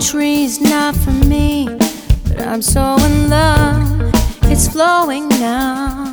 Poetry's not for me, but I'm so in love, it's flowing now.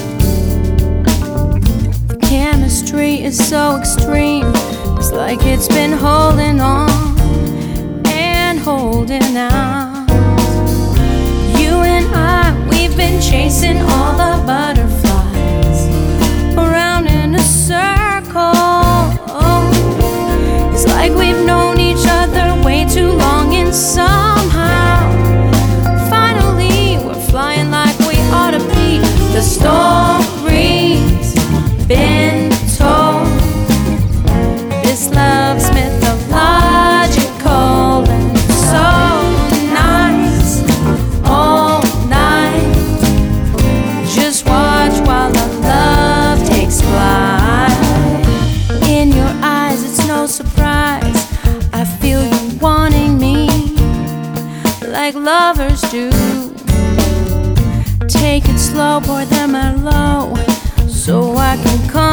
The chemistry is so extreme, it's like it's been holding on and holding out. You and I, we've been chasing all the butterflies around in a circle. It's like we've known each other way too long, and somehow finally we're flying like we ought to be. The story's been told, this love's mythological and so nice all night. Just watch while our love takes flight. In your eyes it's no surprise, I feel you wanting me like lovers do. Take it slow, pour them out low, so I can come